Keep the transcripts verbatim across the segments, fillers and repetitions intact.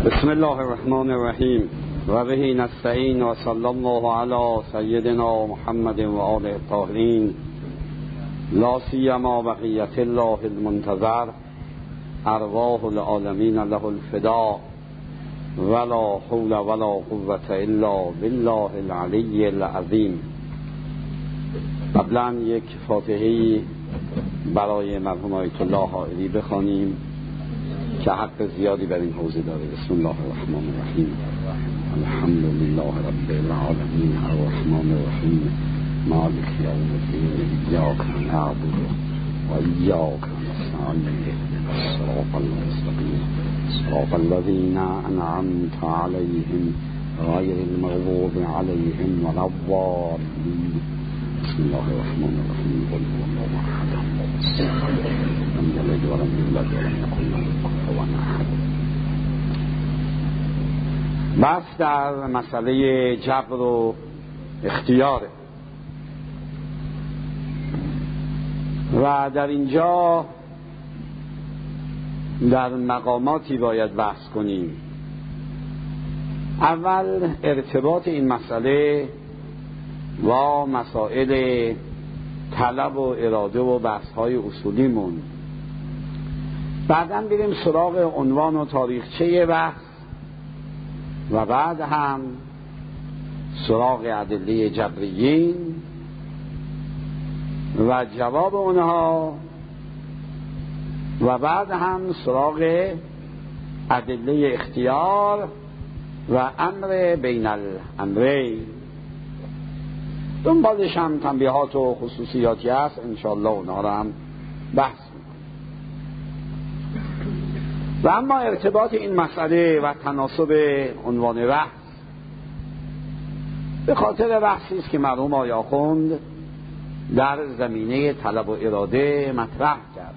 بسم الله الرحمن الرحیم و به نستعین و صلی الله علی سیدنا محمد و آله الطاهرین لا سیما بقیت الله المنتظر ارواح العالمین له الفداء ولا حول ولا قوة الا بالله العلی العظیم. قبلا یک فاتحه برای مرحوم آیت الله حائری بخوانیم که حق زیادی بر این حوزه داره. بسم الله الرحمن الرحیم. الحمد لله رب العالمین الرحمن الرحیم مالک یوم الدین ایاک نعبد و ایاک نستعین الصراط المستقیم صراط الذین انعمت علیهم غیر المغضوب علیهم ولا الضالین. بسم الله الرحمن الرحیم. قل هو الله احد لم یلد ولم یولد ولم یکن له کفوا احد. بس در مسئله جبر و اختیاره و در اینجا در مقاماتی باید بحث کنیم. اول ارتباط این مسئله و مسائل طلب و اراده و بحث‌های اصولیمون، بعداً بریم سراغ عنوان و تاریخچه بحث و بعد هم سراغ ادله جبریین و جواب اونها و بعد هم سراغ ادله اختیار و امر بین الامرین. دنبالش هم تنبیهات و خصوصیاتی هست، انشاءالله اونها رو هم بحث میکنم. و اما ارتباط این مسئله و تناسب عنوان بحث به خاطر بحثی است که مرحوم آقای آخوند در زمینه طلب و اراده مطرح کرد،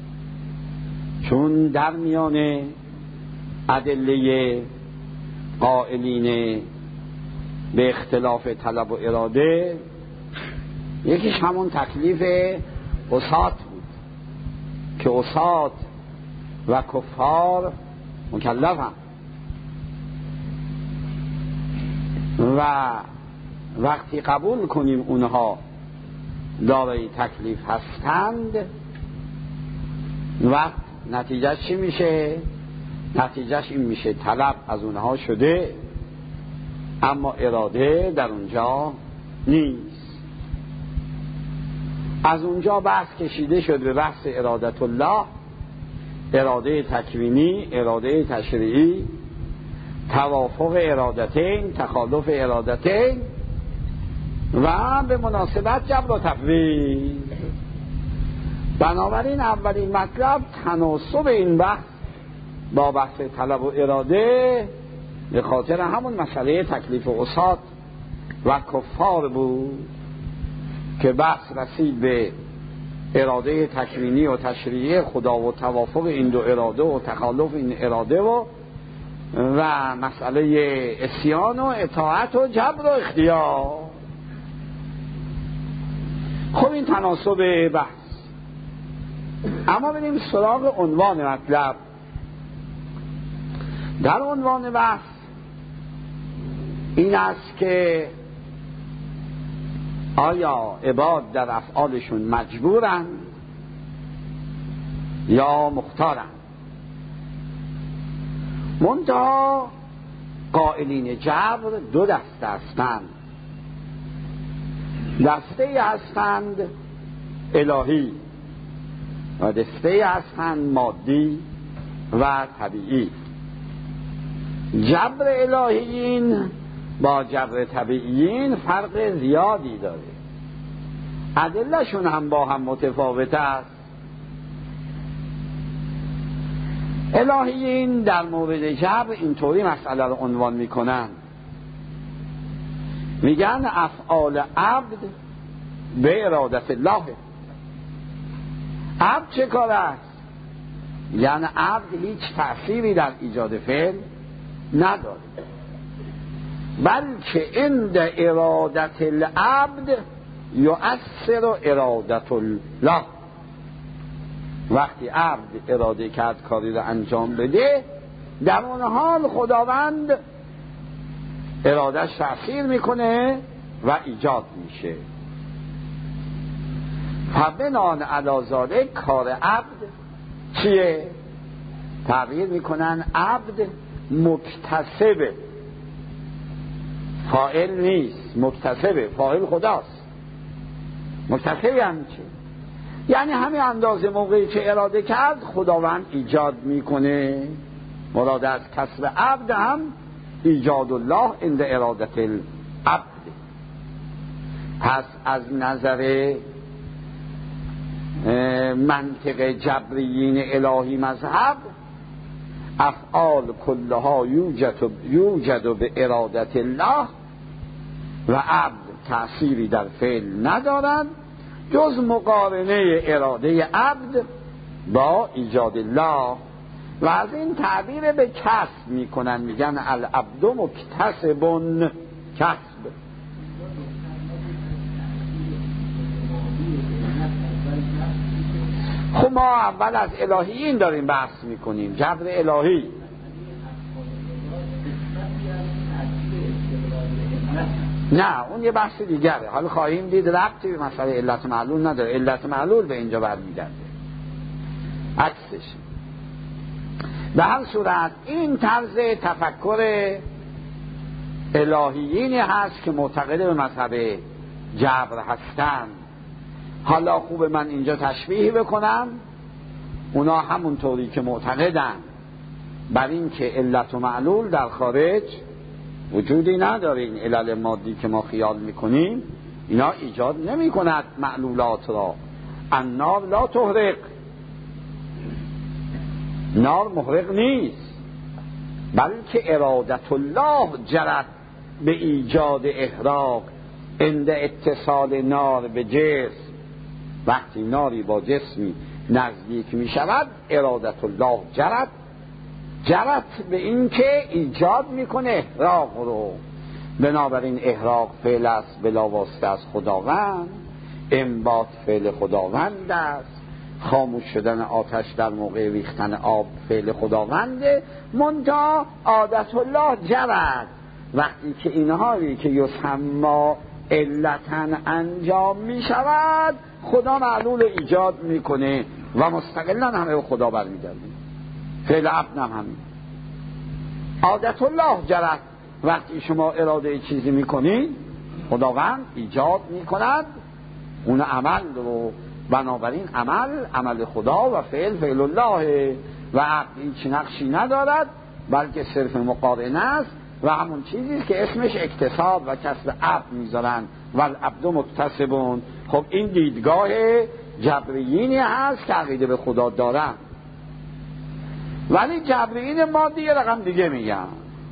چون در میان ادله قائلین به اختلاف طلب و اراده یکیش همون تکلیف عصات بود که عصات و کفار مکلفن و وقتی قبول کنیم اونها دارای تکلیف هستند، وقت نتیجهش چی میشه؟ نتیجهش این میشه طلب از اونها شده اما اراده در اونجا نیست. از اونجا بحث کشیده شد به بحث ارادت الله، اراده تکوینی، اراده تشریعی، توافق ارادتین، تخالف ارادتین و به مناسبت جبر و تفویض. بنابراین اولین مطلب تناسب این بحث با بحث طلب و اراده به خاطر همون مسئله تکلیف عصات و کفار بود که بحث رسید به اراده تکوینی و تشریعی خدا و توافق این دو اراده و تخالف این اراده و و مسئله عصیان و اطاعت و جبر و اختیار. خب این تناسب بحث. اما بریم سراغ عنوان مطلب. در عنوان بحث این است که آیا عباد در افعالشون مجبورن یا مختارن؟ منتها قائلین جبر دو دسته هستند. دسته هستند الهی و دسته هستند مادی و طبیعی. جبر الهیین با جبر طبیعیین فرق زیادی داره، ادلهشون هم با هم متفاوت است. الهیین در مورد جبر اینطوری مسئله رو عنوان میکنن، میگن افعال عبد به ارادت الله. عبد چه کار است؟ یعنی عبد هیچ تأثیری در ایجاد فعل نداره، بلکه عند ارادت العبد یؤثر ارادت الله. وقتی عبد اراده کرد کاری رو انجام بده، در اون حال خداوند ارادش تأثیر میکنه و ایجاد میشه. فبنان علی ذالک کار عبد چیه؟ تعبیر میکنن عبد مکتسبه، فاعل نیست، مکتسبه، فاعل خداست. مکتسب یعنی چی؟ یعنی همین اندازه موقعی که اراده کرد خداوند ایجاد میکنه. مراد از کسب عبد هم ایجاد الله عند ارادت العبد. پس از نظر منطق جبریین الهی مذهب افعال کلها یوجد یوجد به ارادت الله و عبد تأثیری در فعل ندارد جز مقارنه اراده عبد با ایجاد الله. و از این تعبیر به کسب میکنن، میگن العبد مکتسبون، کسب. خب ما اول از الهیین داریم بحث میکنیم، جبر الهی. نه اون یه بحث دیگره، حالا خواهیم دید ربطی به مسئله علت معلول نداره. علت معلول به اینجا برمیگرده، عکسش. به هر صورت این طرز تفکر الهیینی هست که معتقد به مذهب جبر هستند. حالا خوب من اینجا تشبیه بکنم، اونا همونطوری که معتقدن بر این که علت و معلول در خارج وجودی نداره، این علل مادی که ما خیال میکنیم اینا ایجاد نمی کند معلولات را. النار لا تحرق، نار محرق نیست، بلکه ارادت الله جرت به ایجاد احراق عند اتصال نار به جسم. وقتی ناری با جسمی نزدیک می شود ارادت الله جرت جرت به این که ایجاد میکنه احراق رو. بنابراین احراق فعل است بلا واسطه از خداوند، انبات فعل خداوند است، خاموش شدن آتش در موقع ریختن آب فعل خداونده، منتها عادت الله جرت. وقتی که اینهایی که یسما علتن انجام می شود خدا معلول ایجاد میکنه و مستقلا همه خدا برمیگرده. فعل عبد هم همین، عادت الله جرت. وقتی شما اراده چیزی میکنید خداوند ایجاد میکند اون عمل رو. بنابراین عمل عمل خدا و فعل فعل الله و عقل هیچ نقشی ندارد بلکه صرف مقارنه است و همون چیزی که اسمش اکتساب و کسب عبد میذارن و العبد مکتسبون. خب این دیدگاه جبریینی هست که عقیده به خدا دارن، ولی جبریین ما دیگه رقم دیگه میگن.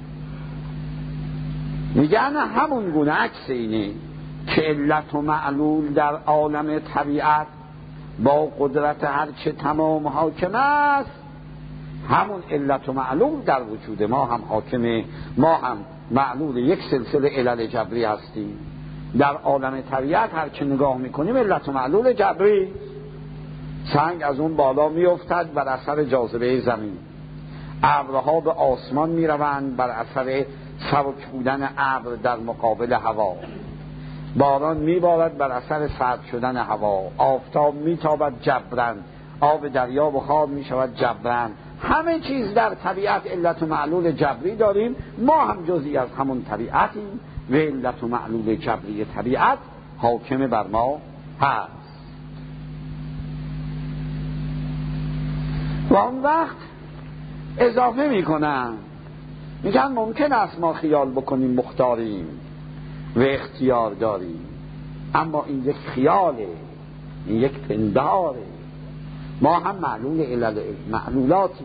میگن همون گونه عکس اینه که علت و معلول در عالم طبیعت با قدرت هرچه تمام حاکم است، همون علت و معلول در وجود ما هم حاکمه. ما هم معلول یک سلسله علل جبری هستیم. در عالم طبیعت هرچه نگاه میکنیم علت و معلول جبری. سنگ از اون بالا میافتد بر اثر جاذبه زمین، ابرها به آسمان میروند بر اثر سبک بودن ابر در مقابل هوا، باران میبارد بر اثر سرد شدن هوا، آفتاب میتابد جبران، آب دریا بخار میشود جبران. همه چیز در طبیعت علت و معلول جبری داریم. ما هم جزئی از همون طبیعتیم و علت و معلول جبری طبیعت حاکم بر ما هست. و اون وقت اضافه میکنن، میگن ممکن است ما خیال بکنیم مختاریم و اختیار داریم، اما این یک خیاله، این یک پنداره. ما هم معلول علل معلولاتیم.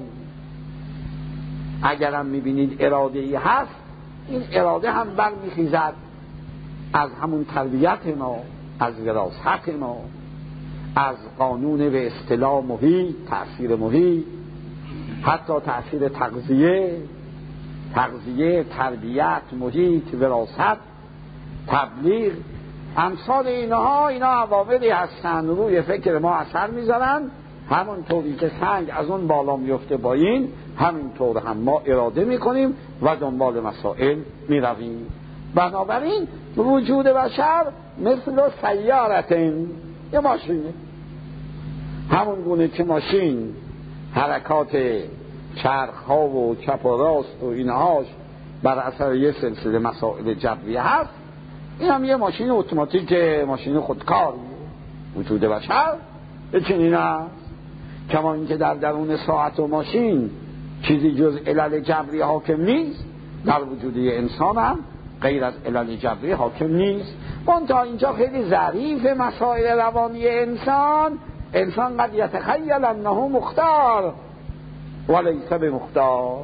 اگرم میبینید اراده ای هست، این اراده هم برمیخیزد از همون تربیت ما، از وراثت ما، از قانون به اصطلاح محیط، تأثیر محیط، حتی تأثیر تغذیه تغذیه تربیت، محیط، وراثت، تبلیغ، امثال اینها. اینا عواملی هستن روی فکر ما اثر میذارن. همون طوری که سنگ از اون بالا میفته با این، همینطور هم ما اراده میکنیم و دنبال مسائل میرویم. بنابراین وجود بشر مثل سیارتین، یه ماشینه. همون گونه که ماشین حرکات چرخ ها و چپ و راست و اینهاش بر اثر یه سلسله مسائل جبری هست، این هم یه ماشین اتوماتیک، ماشین خودکاری. وجود بشر چنین است. کما اینکه در درون ساعت و ماشین چیزی جز علل جبری حاکم نیست، در وجود انسان هم غیر از علل جبری حاکم نیست. منتها اینجا خیلی ظریف مسائل روانی انسان. انسان قد یتخیل انه مختار ولیس بمختار.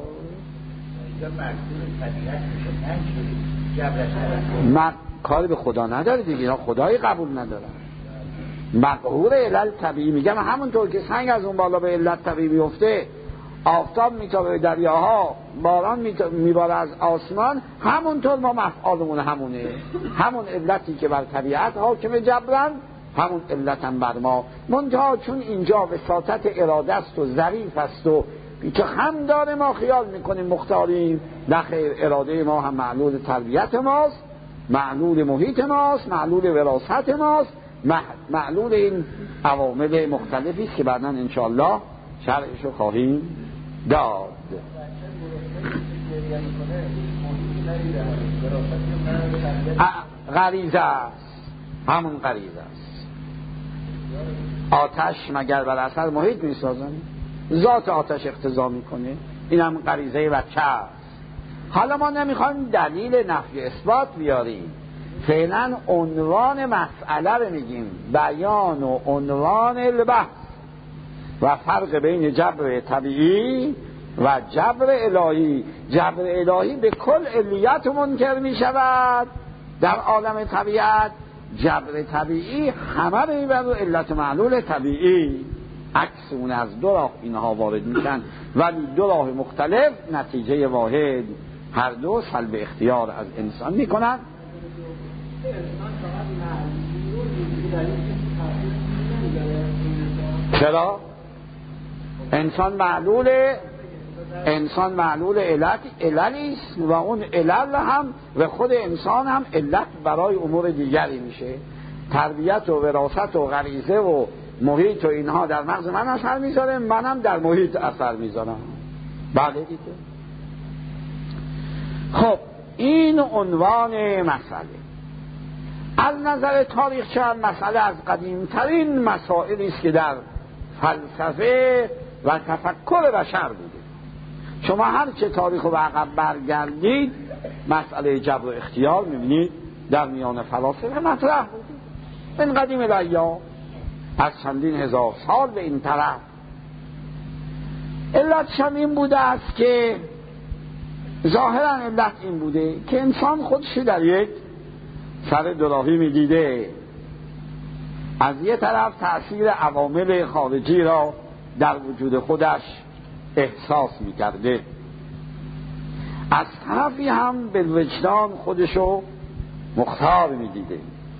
ما کاری به خدا نداره دیگه، اینا خدایی قبول ندارن. مقهور علل طبیعی، میگم همونطور که سنگ از اون بالا به علت طبیعی میفته، آفتاب میتابه به دریاها، باران میباره از آسمان، همونطور ما مفعالمون همونه. همون علتی که بر طبیعت حاکم جبرن، همون علت هم بر ما. منتها چون اینجا وساطت اراده است و ظریف است و که هم داره ما خیال میکنیم مختاریم، نخیر، اراده ما هم معلول تربیت ماست، معلول محیط ماست، معلول وراثت ماست، معلول این عوامل مختلفی است که بعداً انشاءالله شرحشو خواهیم داد. غریزه است، همون غریزه است. آتش مگر بر اثر محیط میسازن؟ ذات آتش اقتضا میکنه، این هم غریزه بچه است. حالا ما نمیخوایم دلیل نفی اثبات بیاریم، فعلا عنوان مسئله رو میگیم، بیان و عنوان البحث و فرق بین جبر طبیعی و جبر الهی. جبر الهی به کل علیت منکر میشود در عالم طبیعت، جبر طبیعی همه به این بر علت معلول طبیعی. عکس اون از دو راه اینها وارد میشن، ولی دو راه مختلف نتیجه واحد، هر دو سلب اختیار از انسان میکنن. چرا؟ انسان معلول انسان معلول علت عللی است و اون علل هم و خود انسان هم علت برای امور دیگری میشه. تربیت و وراثت و غریزه و محیط و اینها در مغز من اثر میذاره، منم در محیط اثر میذارم. بله دیگه. خب این عنوان مسئله. از نظر تاریخ چند مسئله از قدیمترین مسائلی است که در فلسفه و تفکر بشر بوده. شما هر چه تاریخ رو به عقب برگردید، مسئله جبر و اختیار میبینید در میان فلاسفه مطرح بوده. من قدیم الایام، از چندین هزار سال به این طرف. علتش هم این بوده است که ظاهرا علت این بوده که انسان خودش در یک سر دوراهی میدیده. از یه طرف تأثیر عوامل خارجی را در وجود خودش احساس میکرده، از طرفی هم به وجدان خودشو مختار میدیده.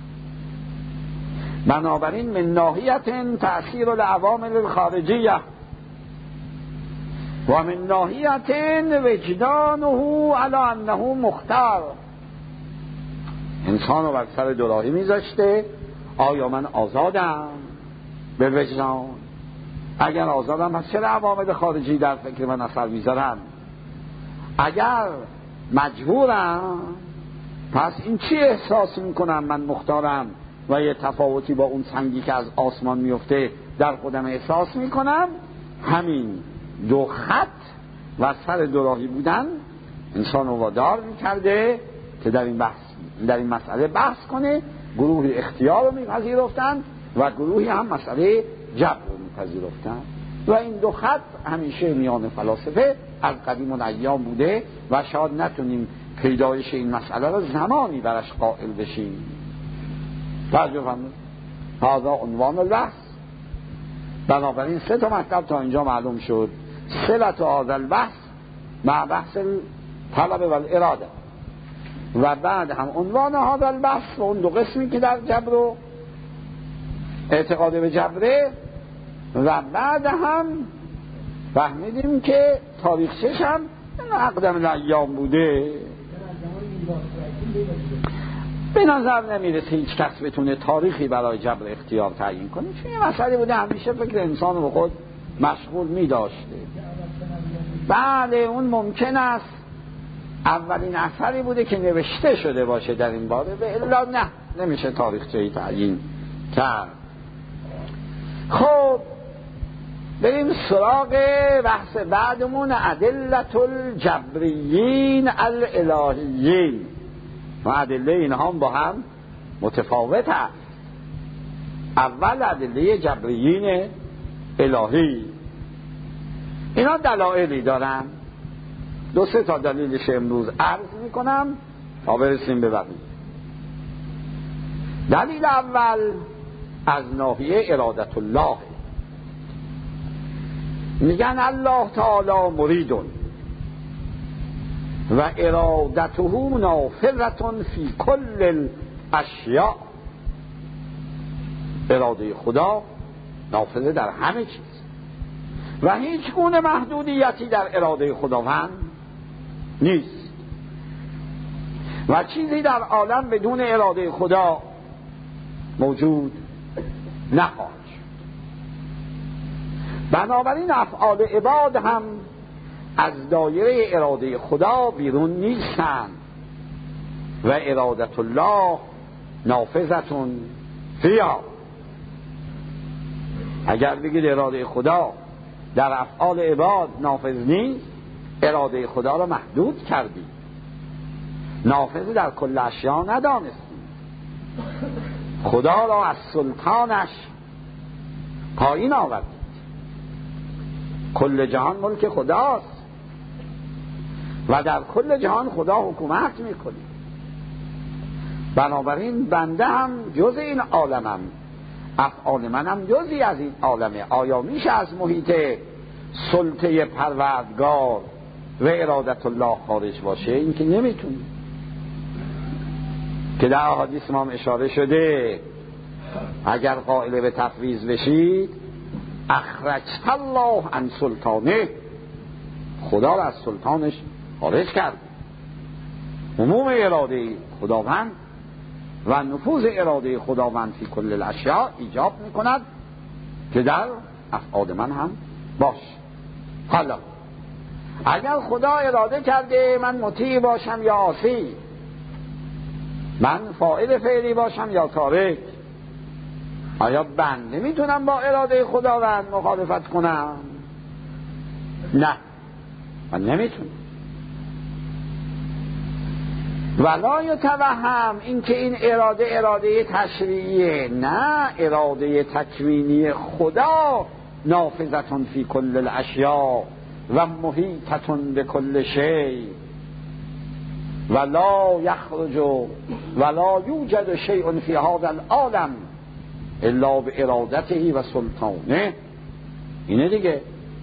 بنابراین من ناحیت تأثیر العوامل الخارجیه و من ناحیت وجدانه علی انه مختار. انسان رو بر سر دوراهی میذاشته، آیا من آزادم؟ به وجدان. اگر آزادم پس چرا عوامل خارجی در فکر من اثر میذارن؟ اگر مجبورم پس این چی احساس میکنم من مختارم و یه تفاوتی با اون سنگی که از آسمان میفته در خودم احساس میکنم؟ همین دو خط و سر دوراهی بودن انسان رو وادار میکرده که در این بحث در این مسئله بحث کنه. گروهی اختیار رو میپذیرفتن و گروهی هم مسئله جبر رو میپذیرفتن و این دو خط همیشه میان فلاسفه از قدیم الایام بوده و شاید نتونیم پیدایش این مسئله رو زمانی برش قائل بشیم. توجه فرمایید. هذا عنوان البحث. بنابراین سه تا مطلب تا اینجا معلوم شد. صلت هذا البحث مع بحث طلب و الاراده، و بعد هم عنوان هذا البحث و اون دو قسمی که در جبر و اعتقاد به جبره، و بعد هم فهمیدیم که تاریخچه‌ش هم اقدم الایام بوده. به نظر نمیرسه هیچ کس بتونه تاریخی برای جبر اختیار تعیین کنه، چون یه مسئله بوده همیشه فکر انسان رو خود مشغول می داشته. بله اون ممکن است اولین اثری بوده که نوشته شده باشه در این باره، به الا نه نمیشه تاریخچه‌ای تعیین کرد. خب بریم سراغ بحث بعدمون، ادلة الجبریین الالهیین. و ادله اینها هم با هم متفاوت است. اول ادله جبریین الهی، اینا دلایلی دارن، دو سه تا دلیلش امروز عرض میکنم تا برسیم به بقیه. دلیل اول از ناحیه ارادت الله، میگن الله تعالی مریدون و ارادته نافذة فی کل الاشیاء. اراده خدا نافذه در همه چیز و هیچ گونه محدودیتی در اراده خداوند نیست و چیزی در عالم بدون اراده خدا موجود نخواهد شد. بنابراین افعال عباد هم از دایره اراده خدا بیرون نیستند و ارادت الله نافذتون فیها. اگر بگید اراده خدا در افعال عباد نافذ نیست، اراده خدا را محدود کردید، نافذ در کل اشیا ندانستید، خدا را از سلطانش پایین آوردید. کل جهان ملک خداست و در کل جهان خدا حکومت میکنه. بنابراین بنده هم جز این عالمم، افعال من هم جزی از این عالمه. آیا میشه از محیط سلطه پروردگار و ارادت الله خارج باشه؟ این که نمیتونه، که در احادیث ما اشاره شده اگر قائل به تفویض بشید اخرجت الله عن سلطانه، خدا را از سلطانش خارج کرد. عموم اراده خداوند و نفوذ اراده خداوند فی کل الاشیاء ایجاب میکند که در افعال من هم باش. حالا اگر خدا اراده کرده من مطیع باشم یا عاصی، من فاعل فعلی باشم یا تارک، آیا بنده میتونم با اراده خداوند مخالفت کنم؟ نه، من نمیتونم. ولا یتوهم این که این اراده اراده تشریعیه، نه، اراده تکوینی خدا نافذتون فی کل الاشیاء و محیطتون به کل شیء ولا یخرج ولا یوجد شیء فی هذا العالم الا بارادته و سلطانه. اینه دیگه.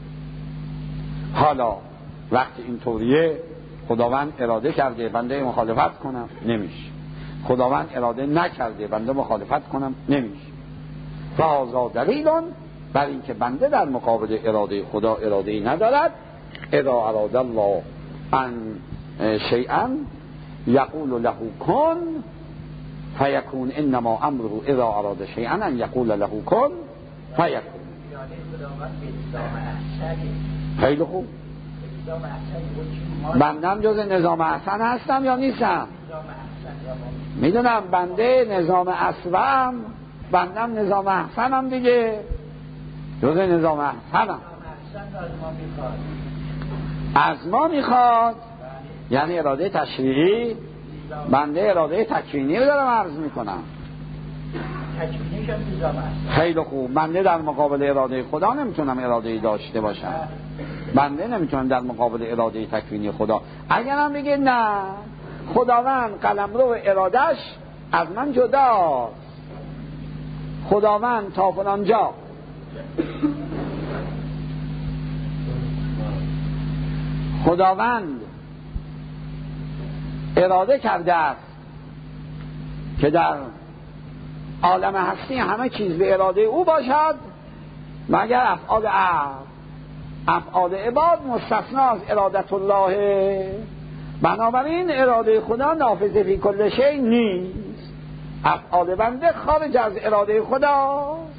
حالا وقتی اینطوریه خداوند اراده کرده بنده مخالفت کنم، نمیشه. خداوند اراده نکرده بنده مخالفت کنم، نمیشه. فهذا دلیلون بر این که بنده در مقابل اراده خدا اراده‌ای ندارد. اذا اراد الله ان شیئا یقول له کن فیکون، انما امره اذا اراد شیئا ان یقول له کن فیکون. خیلی خوب. بندم جز نظام احسن هستم یا نیستم؟ میدونم بنده نظام اصلم، بندم نظام احسنم دیگه، جز نظام احسنم. از ما میخواد یعنی اراده تشریعی، بنده اراده تکوینی رو دارم عرض میکنم. خیلی خوب. بنده در مقابل اراده خدا نمیتونم اراده‌ای داشته باشم، بنده نمیتونم در مقابل اراده تکوینی خدا. اگرم بگه نه خداوند قلمرو ارادش از من جداست، خداوند تا فلان جا خداوند اراده کرده است که در عالم هستی همه چیز به اراده او باشد مگر افعال عقل. افعال عباد مستثنا از ارادت الله، بنابراین اراده خدا نافذ فی کل شیء نیست. افعال بنده خارج از اراده خداست.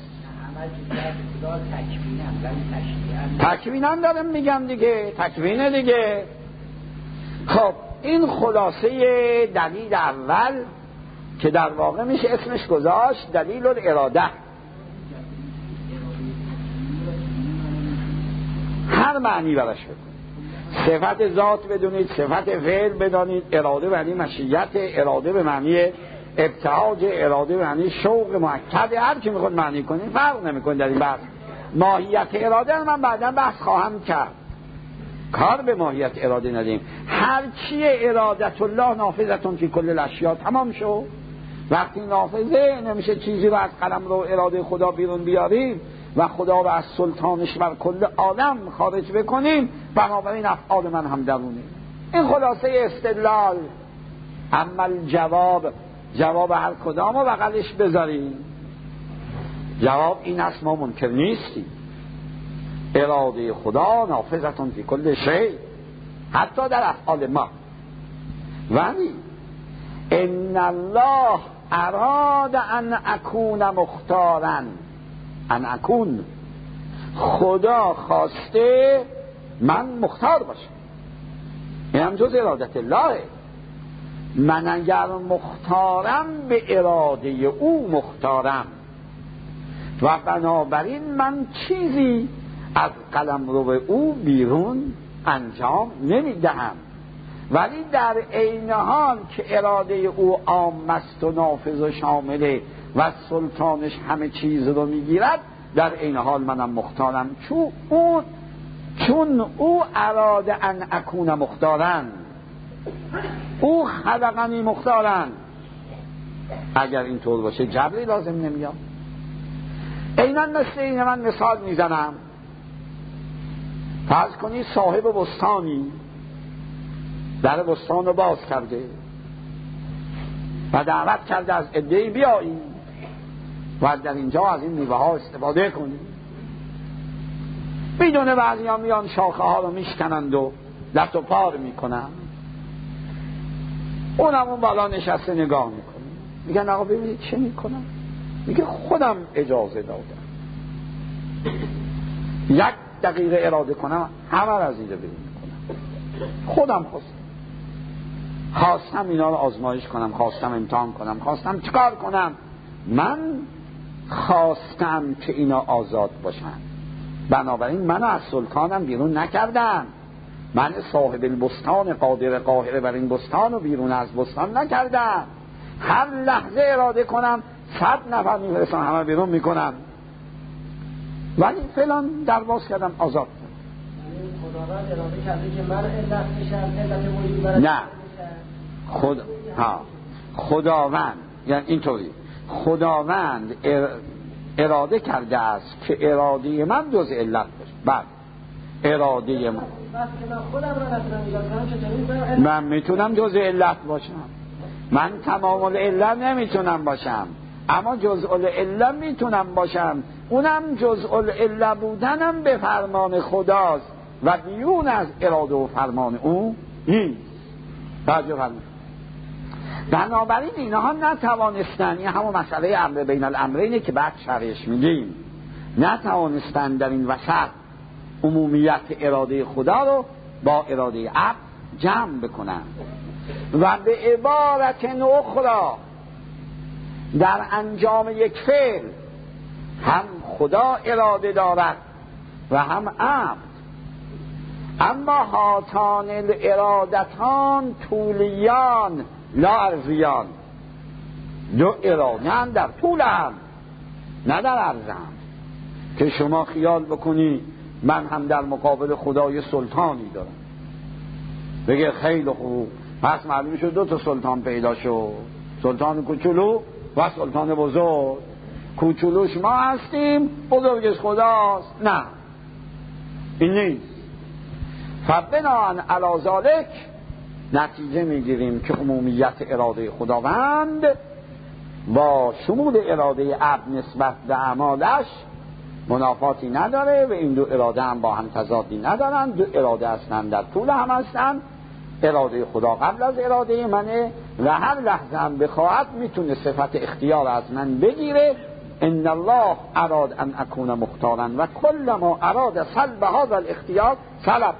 تکوینن دارم میگم دیگه، تکوینه دیگه. خب این خلاصه دلیل اول که در واقع میشه اسمش گذاشت دلیل الاراده. هر معنی براش بکنید، صفت ذات بدونید، صفت فعل بدانید، اراده به معنی مشیت، اراده به معنی ابتهاج، اراده به معنی شوق مؤکد، هر کی میخواد معنی کنید فرق نمیکنه در این بحث. ماهیت اراده من بعدا بحث خواهم کرد، کار به ماهیت اراده ندیم. هر چی ارادت الله نافذتون فی کل الاشیاء تمام شو. وقتی نافذه نمیشه چیزی رو از قلم رو اراده خدا بیرون بیاریم و خدا رو از سلطانش بر کل عالم خارج بکنیم، بنابراین افعال من هم درونه. این خلاصه استدلال. اما جواب، جواب هر کدام رو بغلش بذاریم. جواب این است ما منکر نیستیم، اراده خدا نافذتون فی کل شیء، حتی در افعال ما. ولی ان الله اراد ان اکون مختارا، ان اکون، خدا خواسته من مختار باشم. این هم جز ارادت الله. من اگر مختارم به اراده او مختارم و بنابراین من چیزی از قلمرو او بیرون انجام نمیدهم. ولی در عین حال که اراده او عام است و نافذ و شامله و سلطانش همه چیز رو میگیرد، در عین حال منم مختارم، چون او چون او اراده ان اکون مختارن، او خلقنی مختارن. اگر اینطور باشه جبری لازم نمیاد. عیناً مثل این من مثال میزنم. فرض کنی صاحب بستانی در بستان رو باز کرده و دعوت کرده از عده‌ای بیایی و در اینجا از این میوه ها استفاده کنی. میدونه بعضی ها میان شاخه ها رو میشکنند و لط و پار میکنن، اونم اون بالا نشسته نگاه میکنه، میگن آقا ببینید چه میکنم؟ میگه خودم اجازه دادم، یک دقیقه اراده کنم همه را از اینجا بیرون میکنم، خودم خواستم خواستم اینا رو آزمایش کنم، خواستم امتحان کنم، خواستم چیکار کنم؟ من خواستم که اینا آزاد باشن، بنابراین من از سلطانم بیرون نکردم. من صاحب البستان قادر قاهر بر این بستان رو بیرون از بستان نکردم. هر لحظه اراده کنم صد نفر میفرستم همه بیرون میکنم، ولی فلان در باز کردم آزاد. خداوند اراده کرده که من علت بشم، علت موجود برای نه خود ها خداوند یعنی اینطوری، خداوند اراده کرده است که اراده من جز علت باشه. بعد اراده من من میتونم جز علت باشم، من تمام العلت نمیتونم باشم، اما جزء العلت میتونم باشم. اونم جزء العلت بودنم به فرمان خداست و بیرون از اراده و فرمان او نیست. توجه فرمایید. بنابراین اینها نتوانستن، این همون مسئله امر بین الامرینه که بعد شرحش میگیم، نتوانستن در این وسط عمومیت اراده خدا رو با اراده عبد جمع بکنن. و به عبارت اخرى در انجام یک فعل هم خدا اراده دارد و هم عبد، اما هاتان الارادتان طولیان لا عرضیان، دو اراده هم در طول هم نه در عرض هم. که شما خیال بکنی من هم در مقابل خدای سلطانی دارم، بگه خیلی خوب، پس معلوم شد دو تا سلطان پیدا شد، سلطان کوچولو و سلطان بزرگ. کوچولوش ما هستیم، بزرگش خداست. نه، این نیست. فبناء علی ذلک نتیجه میگیریم که عمومیت اراده خداوند با شمول اراده عبد نسبت به اعمالش منافاتی نداره و این دو اراده هم با هم تضادی ندارن، دو اراده هستن در طول هم هستن. اراده خدا قبل از اراده منه و هر لحظه هم بخواهد میتونه صفت اختیار از من بگیره. ان الله اراد ان اکون مختارا و کل ما اراد سلب هذا الاختیار سلب.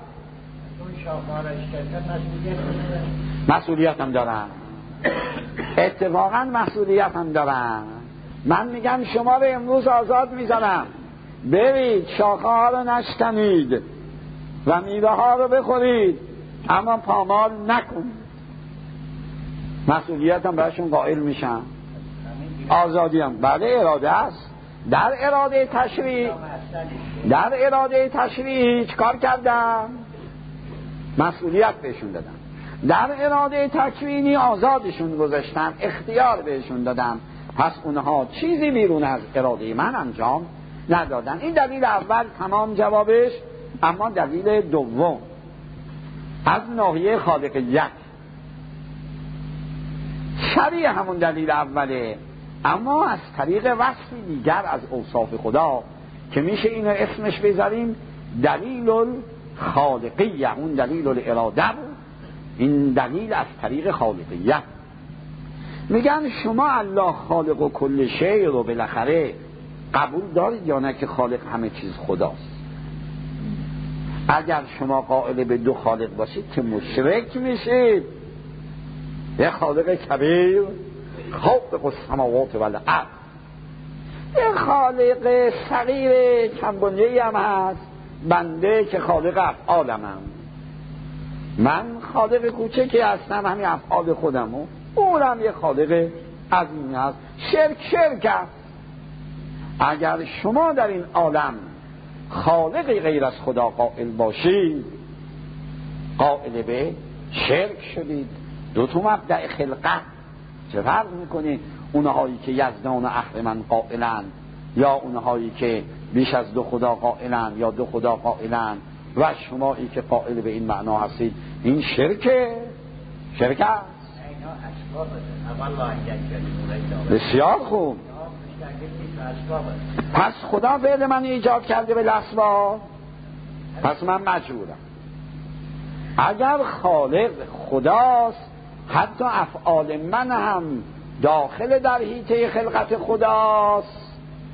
مسئولیت هم دارن، اتفاقا مسئولیت هم دارن. من میگم شما رو امروز آزاد میذارم، برید شاخه ها رو نشکنید و میوه ها رو بخورید، اما پامال نکنید. مسئولیت هم برشون قائل میشن. آزادی هم بله اراده است. در اراده تشریع در اراده تشریع هیچ کار کردم، مسئولیت بهشون دادم. در اراده تکوینی آزادشون گذاشتم، اختیار بهشون دادم، پس اونها چیزی بیرون از اراده من انجام ندادن. این دلیل اول تمام جوابش. اما دلیل دوم از ناحیه خالقیت شبیه همون دلیل اوله، اما از طریق وصفی دیگر از اوصاف خدا که میشه اینو اسمش بذاریم دلیل الخالقیه. اون دلیل الاراده بود، این دلیل از طریق خالقیت. میگن شما الله خالق و کل شیء رو بالاخره قبول دارید یا نه که خالق همه چیز خداست؟ اگر شما قائل به دو خالق باشید که مشرک میشید. یه خالق کبیر خالق السماوات و الارض، یه خالق صغیر کمبنیه‌ای هم هست، بنده که خالق افعالمم. من خالق کوچکی هستم، همین افعال خودمو، اونم یه خالق عظیمی هست. شرک شرک است. اگر شما در این عالم خالقی غیر از خدا قائل باشید، قائل به شرک شدید. دو تا مبدأ خلقت چه فرق میکنه؟ اونهایی که یزدان و اهرمن قائلن یا اونهایی که بیش از دو خدا قائلن یا دو خدا قائلن و شمایی که قائل به این معنا هستید. این شرکه، شرک است. بسیار خوب. پس خدا فعل من ایجاد کرده به الاسباب، پس من مجبورم. اگر خالق خداست، حتی افعال من هم داخل در حیطه خلقت خداست.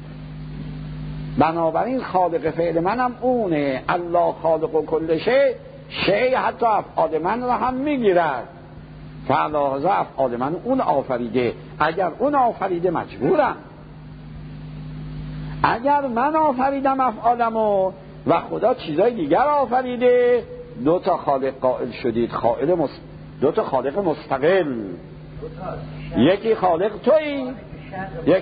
بنابراین خالق فعل من هم اونه. الله خالق و کل شیء، شیء حتی افعال من رو هم میگیرد. فعلاوه افعال من اون آفریده. اگر اون آفریده مجبورم. اگر من آفریدم افعالمو و خدا چیزای دیگر آفریده، دو تا خالق قائل شدید. خالق مس... دو تا خالق مستقل. یکی خالق تویی، یکی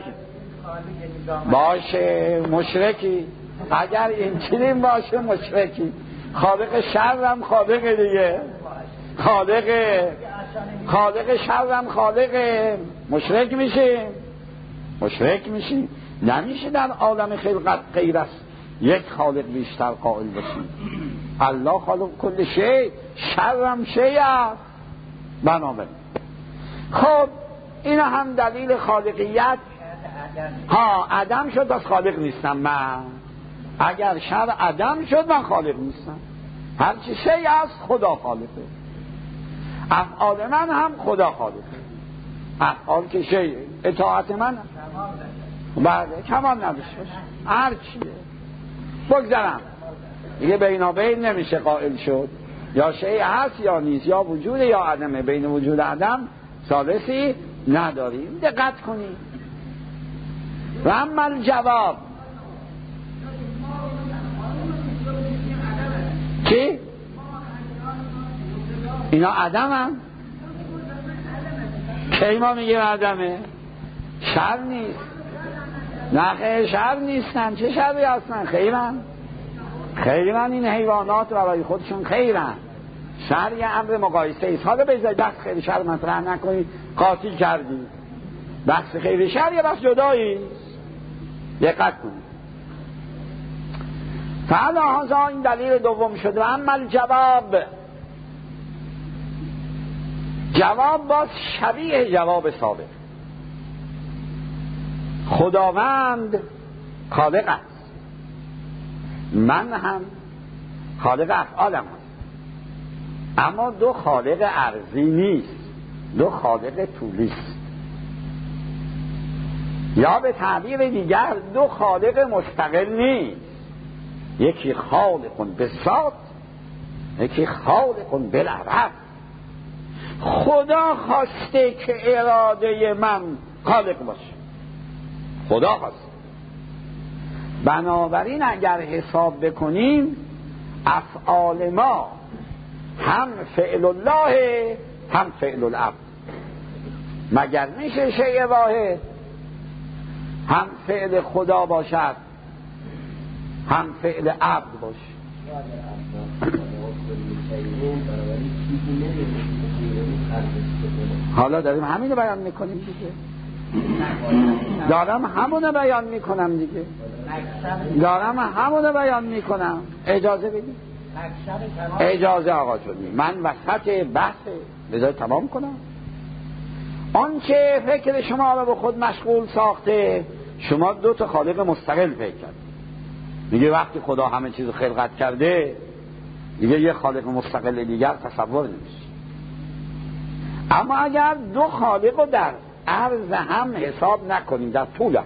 باشه مشرکی. اگر این چنین باشه مشرکی. خالق شرم خالق دیگه، خالق خالق شرم خالق، مشرک میشیم مشرک میشیم. نمیشه در عالم خلقت غیر است یک خالق بیشتر قائل باشیم. الله خالق کل شیء، شرم شیء است. بنابراین خب این هم دلیل خالقیت. ها عدم شد از خالق نیستم من. اگر شر عدم شد من خالق نیستم. هرچی شیء است خدا خالقه. افعال من هم خدا خالقه. افعال که شیء، اطاعت من بله کمال نداشته باشه هر چیه. بگذارم دیگه بینابین نمیشه قائل شد. یا شیء هست یا نیست، یا وجود یا عدمه. بین وجود عدم ثالثی نداریم. دقت کنید. و اما الجواب چی؟ اینا عدم هم کی ما میگیم عدمه؟ شر نیست. نه خیر شر نیستن. چه شری هستن؟ خیرن. خیرن. این حیوانات برای خودشون خیرن. شر یه امر مقایسه ایست. حالا بذارید بحث خیر شر مطرح نکنید، قاطی کردید. بحث خیر شر یه بحث جدایی. دقت کنید. فعلا هزا این دلیل دوم شد. و اما الجواب، جواب باز شبیه جواب سابق. خداوند خالق است. من هم خالق افعالم هست، اما دو خالق ارضی نیست، دو خالق طولی است. یا به تعبیر دیگر دو خالق مستقل نیست، یکی خالق به ذات، یکی خالق بالعرض. خدا خواسته که اراده من خالق باشه، خدا خواسته. بنابراین اگر حساب بکنیم افعال ما هم فعل الله هم فعل العبد. مگر میشه شیء واحد هم فعل خدا باشد هم فعل عبد باشه؟ حالا داریم همینو بیان میکنیم دیگه، دارم همونو بیان میکنم دیگه، دارم همونو بیان میکنم. اجازه بدید، اجازه آقا جونی، من وسط بحث بذار تمام کنم. آنچه فکر شما رو به خود مشغول ساخته، شما دو تا خالق مستقل فکر کرد. میگه وقتی خدا همه چیز خلقت کرده دیگه یه خالق مستقل دیگر تصور نمیشه. اما اگر دو خالق رو در عرض هم حساب نکنیم، در طول هم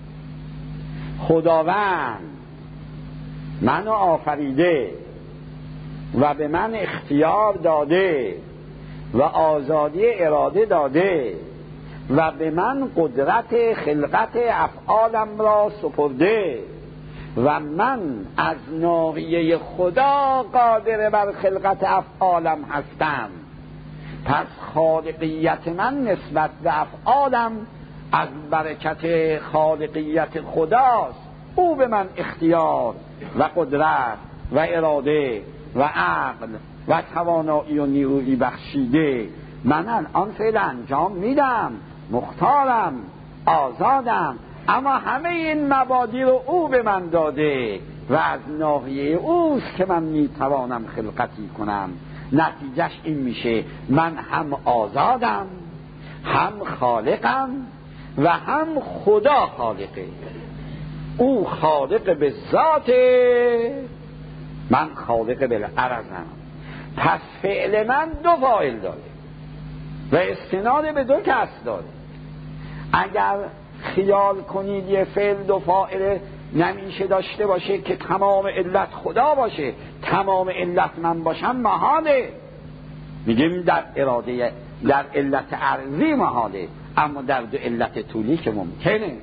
خداوند منو آفریده و به من اختیار داده و آزادی اراده داده و به من قدرت خلقت افعالم را سپرده و من از ناحیه خدا قادر بر خلقت افعالم هستم، پس خالقیت من نسبت به افعالم از برکت خالقیت خداست. او به من اختیار و قدرت و اراده و عقل و توانایی و نیرویی بخشیده. من الان فعل انجام میدم، مختارم، آزادم، اما همه این مبادی رو او به من داده و از ناحیه اوست که من میتوانم خلقتی کنم. نتیجهش این میشه من هم آزادم، هم خالقم و هم خدا خالقه. او خالق به ذاته، من خالق بالعرضم. پس فعل من دو فاعل داره و استناد به دو کس داره. اگر خیال کنید یه فعل دو فاعل نمیشه داشته باشه که تمام علت خدا باشه، تمام علت من باشم محاله. میگیم در اراده، در علت عرضی محاله، اما در دو علت طولی که ممکنه.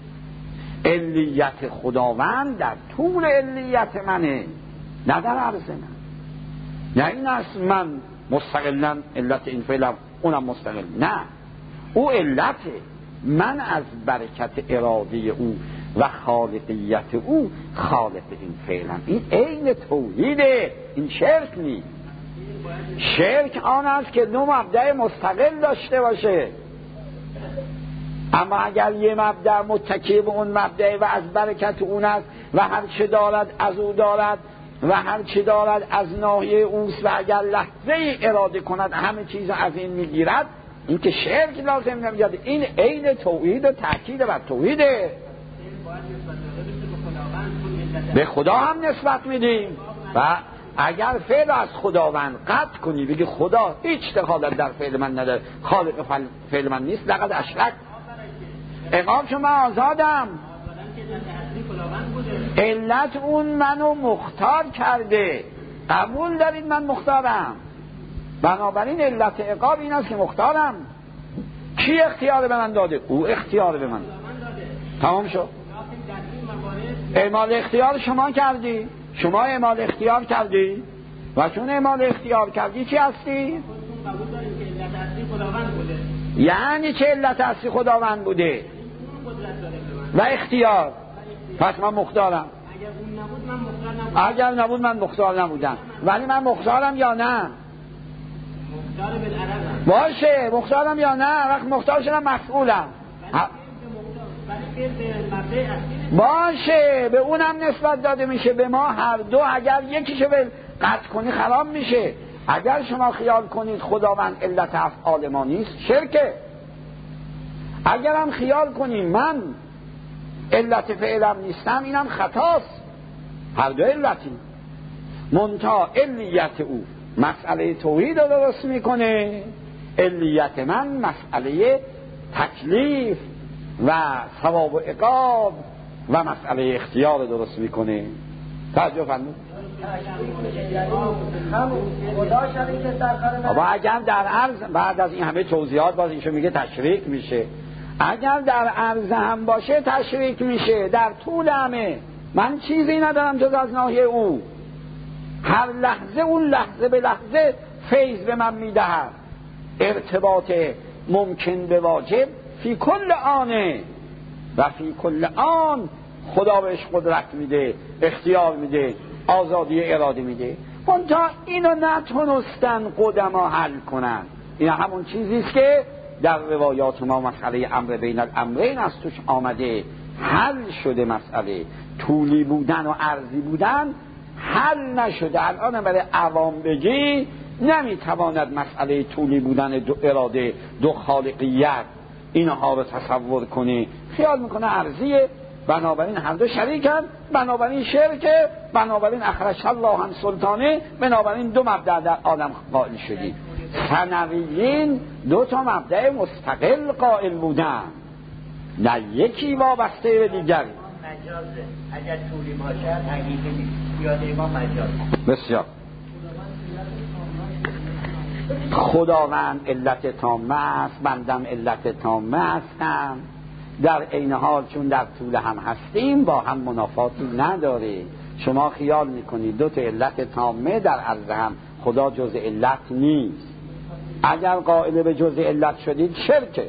علیت خداوند در طول علیت منه، نه در عرض من. نه این است من مستقلن علت این فعلم اونم مستقل، نه، او علته. من از برکت اراده او و خالقیت او خالق این فعلم. این عین توحیده، این شرک نیست. شرک آن است که دو مبدأ مستقل داشته باشه. اما اگر یه مبدأ متکی به اون مبدأ و از برکت اون است و هر چه دارد از او دارد و هر چه دارد از ناحیه اوست و اگر لحظه ای اراده کند همه چیز از این میگیرد، این که شرک لازم نمیاد. این عین توحید و تأکید بر توحیده. به خدا هم نسبت میدیم و اگر فعل از خداوند قطع کنی بگی خدا هیچ دخالت در فعل من نداره، خالق فعل من نیست، لقد اشرک. اقام شما آزادم، علت اون منو مختار کرده، قبول دارید من مختارم. بنابراین علت عقاب این است که مختارم. کی اختیار به من داده؟ او اختیار به من. تمام شد. اعمال اختیار شما کردی، شما اعمال اختیار کردی و چون اعمال اختیار کردی چی هستی؟ یعنی چه علت اصلی خداوند بوده و اختیار. پس من مختارم. اگر نبود من مختار نبودم، ولی من مختارم یا نه؟ باشه مختارم یا نه؟ وقت مختار شدم مسئولم. باشه به اونم نسبت داده میشه، به ما هر دو. اگر یکیشو به قطع کنی خراب میشه. اگر شما خیال کنید خداوند علت افعال ما نیست، شرکه. اگر هم خیال کنید من علت فعلم نیستم، اینم خطاست. هر دو علتی، منتها علیت او مسئله توحید رو درست میکنه، علیت من مسئله تکلیف و ثواب و عقاب و مسئله اختیار رو درست میکنه. توجه فرمود. اما اگر در عرض بعد از این همه توضیحات باز اینشو میگه تشریک میشه، اگر در عرض هم باشه تشریک میشه، در طول همه من چیزی ندارم جز از ناحیه او، هر لحظه اون لحظه به لحظه فیض به من میدهد، ارتباط ممکن به واجب فی کل آنه و فی کل آن خدا بهش قدرت میده، اختیار میده، آزادی اراده میده. اون تا اینو نتونستن قدما حل کنن. این همون چیزیست که در روایات ما مسئله امر بین الامرین از توش آمده، حل شده. مسئله طولی بودن و عرضی بودن حل نشده. الان برای عوام بگی نمیتواند مسئله طولی بودن دو اراده، دو خالقیت اینها رو تصور کنی، خیال میکنه عرضیه، بنابراین هر دو شریکن، بنابراین شرکه، بنابراین اخرج الله عن سلطانه، بنابراین دو مبدأ در عالم قائل شدی. ثنویین دو تا مبدأ مستقل قائل بودن، نه یکی وابسته به دیگری. مجازه اگر طولی باشه حقیقی نیست، یاده ما مجازه. بسیار. خداوند علت تامه است، بندم علت تامه هستم، در عین حال چون در طول هم هستیم با هم منافاتی نداره. شما خیال میکنید دو تا علت تامه در عرض هم، خدا جز علت نیست. اگر قائل به جز علت شدید شرکه.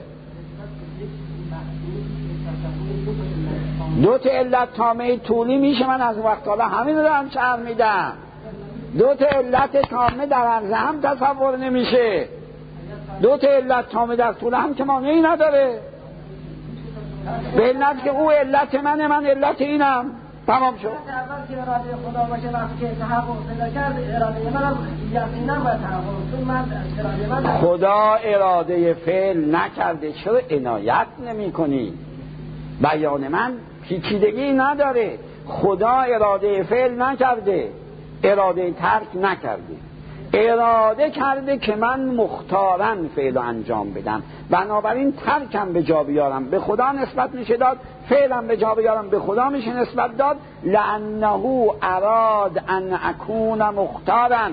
دو تا علت تامه طولی میشه، من از وقت حالا همین رو هم شرح میدم. دو تا علت تامه در عرض هم تصور نمیشه، دو تا علت تامه در طول هم که مانعی نداره. به علت که او علت منه، من علت اینم، تمام شد. خدا اراده فعل نکرده، چرا عنایت نمی کنی؟ بیان من پیچیدگی نداره. خدا اراده فعل نکرده، اراده ترک نکرده، اراده کرده که من مختارن فعل انجام بدم، بنابراین ترکم به جا بیارم به خدا نسبت میشه داد، فعلم به جا بیارم به خدا میشه نسبت داد. لانه اراد ان اکون مختارن.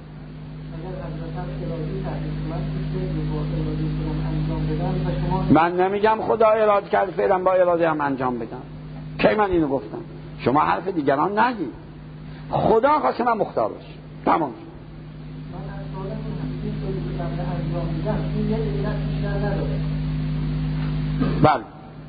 من نمیگم خدا اراده کرد فعلم با اراده هم انجام بدم، کی من اینو گفتم؟ شما حرف دیگران نگید. خدا خواسته من مختار باشه، تمام. بله،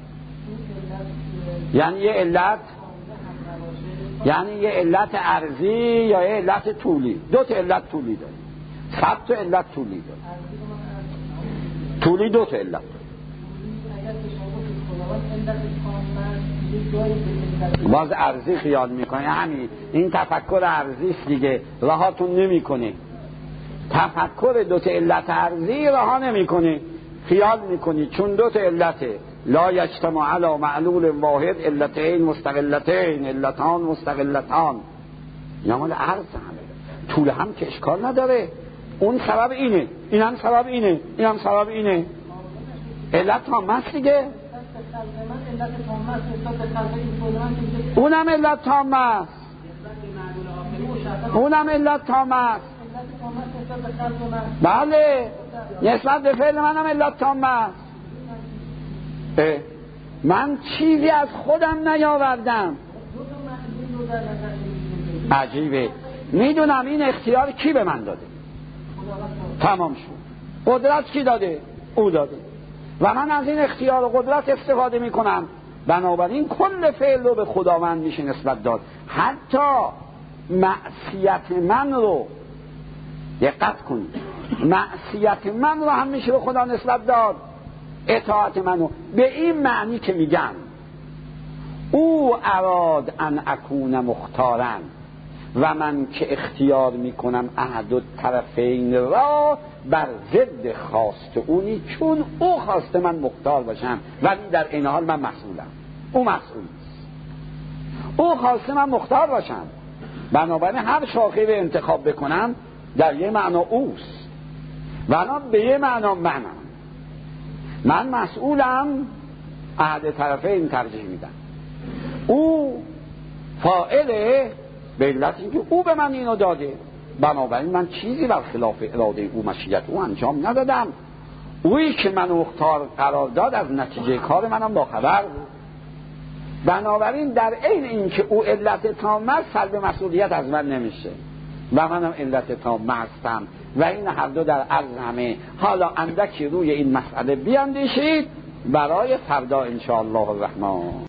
یعنی یه علت، یعنی یه علت عرضی یا یه علت طولی. دو تا علت طولی داره، صد تا علت طولی داره. طولی دو تا علت. باز عرضی خیال میکنه، همین این تفکر عرضی است دیگه، رهاتون نمیکنه. تفکر دو تا علت عرضی رها نمیکنه، خیال میکنی چون دو تا علته لا یجتمع علی معلول واحد علتین مستقلتین علتان مستقلتان، یا مال عرض هم طول هم که اشکال نداره. اون سبب اینه، این هم سبب اینه، این هم سبب اینه، علت هم هست دیگه. اونم علت تامه است، اونم علت تامه است. بله، نسبت به فعل منم علت تامه است. من چیزی از خودم نیاوردم. عجیبه. میدونم این اختیار کی به من داده، تمام شد. قدرت کی داده؟ او داده، و من از این اختیار و قدرت استفاده میکنم. بنابراین کل فعل رو به خداوند میشه نسبت داد. حتی معصیت من رو، دقت کنید، معصیت من رو هم میشه به خدا نسبت داد، اطاعت منو. به این معنی که میگن او اراد ان اکون مختارن، و من که اختیار میکنم احد الطرفین را بر ضد خواست اونی، چون او خواسته من مختار باشم ولی در این حال من مسئولم. او مسئول است، او خواسته من مختار باشم، بنابراین هر شاخه به انتخاب بکنم در یه معنا اوست و انا به یه معنا منم. من مسئولم، احد طرفه این ترجیح میدم. او فاعله به علت اینکه او به من اینو داده، بنابراین من چیزی برخلاف اراده او مشیت او انجام ندادم. اویی که منو مختار قرار داد از نتیجه کار منم با خبر بود. بنابراین در عین اینکه او علت تامه است، سلب مسئولیت از من نمیشه و منم علت تامه هستم و این هر دو در عرض همه. حالا اندکی روی این مسئله بیاندیشید برای فردا ان شاء الله الرحمن.